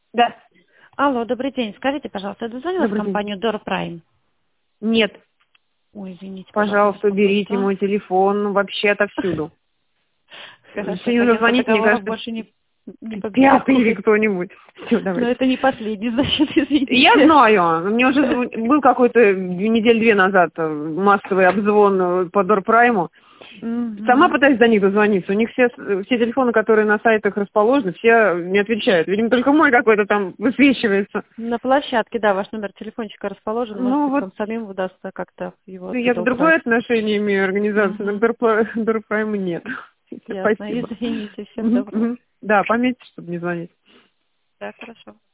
Да. Алло, добрый день. Скажите, пожалуйста, я дозвонилась в Добрый день. компанию Dora Prime? Нет, Ой, извините, пожалуйста, пожалуйста, уберите беспокойство. мой телефон вообще отовсюду. Хорошо, Сегодня уже агентство звонить, мне договоров кажется, больше не пятый или побеспокоит. кто-нибудь. Все, Но давайте. это не последний, значит, Я извините. знаю, мне уже был какой-то недель-две назад массовый обзвон по Дорпрайму. Сама Мгм. пытаюсь до них дозвониться. У них все телефоны, которые на сайтах расположены, все не отвечают. Видимо, только мой какой-то там высвечивается. На площадке, да, ваш номер телефончика расположен. Может Ну быть, вот, вам самим удастся как-то его я-то оттуда убрать. другое отношение имею организации, но Мгм. к Дорпрайму нет. Ясно. Спасибо. Извините, всего Мгм, доброго. мгм. Да, пометьте, чтобы не звонить. Да, хорошо.